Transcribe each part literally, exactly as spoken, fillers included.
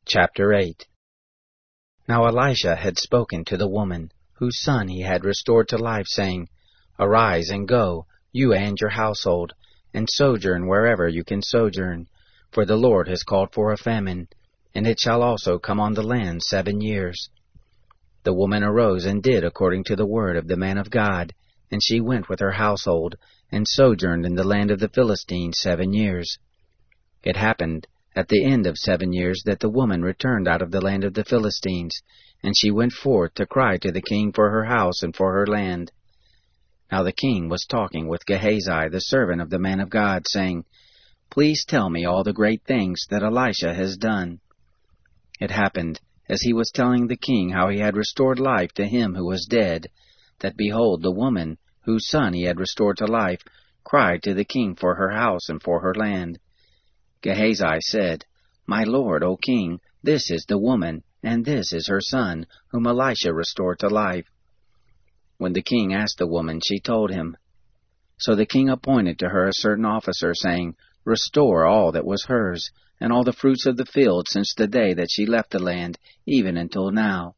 Chapter eight. Now Elisha had spoken to the woman, whose son he had restored to life, saying, Arise and go, you and your household, and sojourn wherever you can sojourn, for the Lord has called for a famine, and it shall also come on the land seven years. The woman arose and did according to the word of the man of God, and she went with her household, and sojourned in the land of the Philistines seven years. It happened at the end of seven years that the woman returned out of the land of the Philistines, and she went forth to cry to the king for her house and for her land. Now the king was talking with Gehazi, the servant of the man of God, saying, Please tell me all the great things that Elisha has done. It happened, as he was telling the king how he had restored life to him who was dead, that behold, the woman, whose son he had restored to life, cried to the king for her house and for her land. Gehazi said, My lord, O king, this is the woman, and this is her son, whom Elisha restored to life. When the king asked the woman, she told him. So the king appointed to her a certain officer, saying, Restore all that was hers, and all the fruits of the field since the day that she left the land, even until now.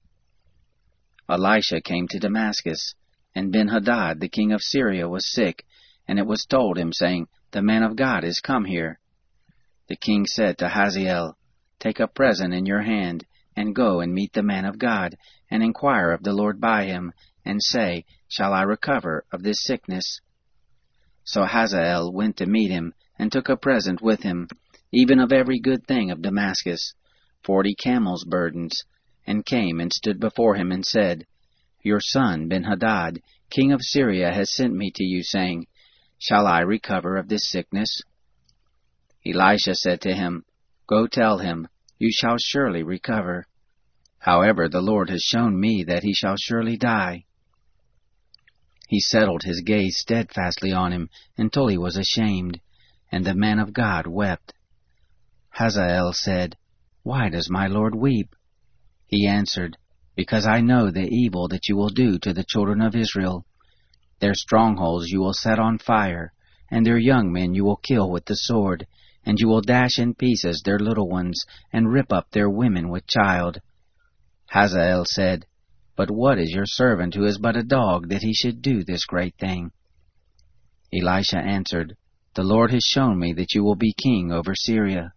Elisha came to Damascus, and Ben-Hadad the king of Syria was sick, and it was told him, saying, The man of God is come here. The king said to Hazael, Take a present in your hand, and go and meet the man of God, and inquire of the Lord by him, and say, Shall I recover of this sickness? So Hazael went to meet him, and took a present with him, even of every good thing of Damascus, forty camels' burdens, and came and stood before him, and said, Your son Ben-Hadad, king of Syria, has sent me to you, saying, Shall I recover of this sickness? Elisha said to him, Go tell him, You shall surely recover. However, the Lord has shown me that he shall surely die. He settled his gaze steadfastly on him until he was ashamed, and the man of God wept. Hazael said, Why does my lord weep? He answered, Because I know the evil that you will do to the children of Israel. Their strongholds you will set on fire, and their young men you will kill with the sword, and you will dash in pieces their little ones, and rip up their women with child. Hazael said, But what is your servant who is but a dog, that he should do this great thing? Elisha answered, The Lord has shown me that you will be king over Syria.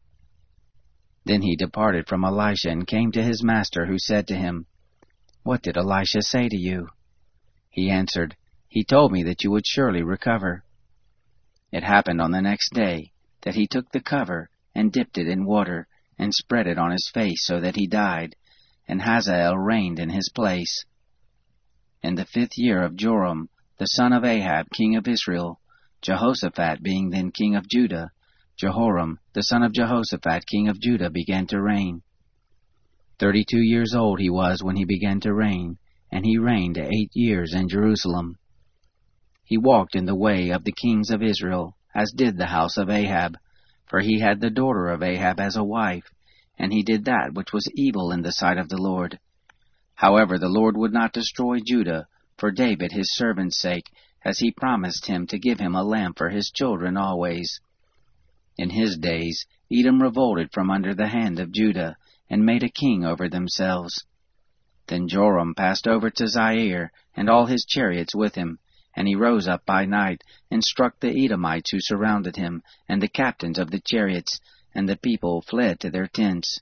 Then he departed from Elisha and came to his master, who said to him, What did Elisha say to you? He answered, He told me that you would surely recover. It happened on the next day that he took the cover and dipped it in water and spread it on his face so that he died, and Hazael reigned in his place. In the fifth year of Joram, the son of Ahab, king of Israel, Jehoshaphat being then king of Judah, Jehoram, the son of Jehoshaphat, king of Judah, began to reign. Thirty-two years old he was when he began to reign, and he reigned eight years in Jerusalem. He walked in the way of the kings of Israel, as did the house of Ahab, for he had the daughter of Ahab as a wife, and he did that which was evil in the sight of the Lord. However, the Lord would not destroy Judah, for David his servant's sake, as he promised him to give him a lamb for his children always. In his days Edom revolted from under the hand of Judah, and made a king over themselves. Then Joram passed over to Zaire, and all his chariots with him, and he rose up by night, and struck the Edomites who surrounded him, and the captains of the chariots, and the people fled to their tents.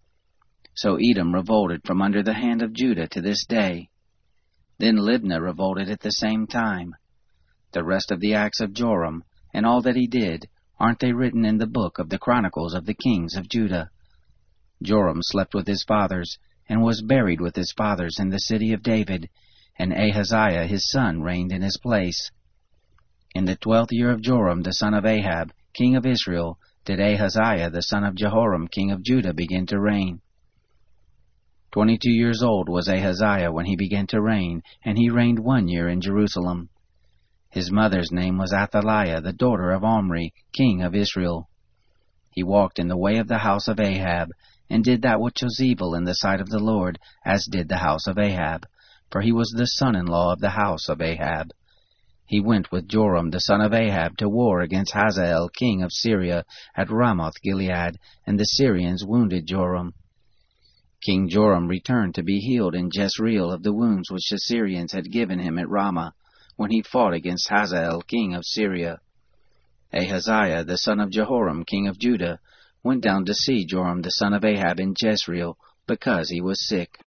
So Edom revolted from under the hand of Judah to this day. Then Libnah revolted at the same time. The rest of the acts of Joram, and all that he did, aren't they written in the book of the Chronicles of the kings of Judah? Joram slept with his fathers, and was buried with his fathers in the city of David, and Ahaziah his son reigned in his place. In the twelfth year of Joram the son of Ahab, king of Israel, did Ahaziah the son of Jehoram, king of Judah, begin to reign. Twenty-two years old was Ahaziah when he began to reign, and he reigned one year in Jerusalem. His mother's name was Athaliah, the daughter of Omri, king of Israel. He walked in the way of the house of Ahab, and did that which was evil in the sight of the Lord, as did the house of Ahab, for he was the son-in-law of the house of Ahab. He went with Joram the son of Ahab to war against Hazael king of Syria at Ramoth-Gilead, and the Syrians wounded Joram. King Joram returned to be healed in Jezreel of the wounds which the Syrians had given him at Ramah, when he fought against Hazael king of Syria. Ahaziah the son of Jehoram king of Judah went down to see Joram the son of Ahab in Jezreel, because he was sick.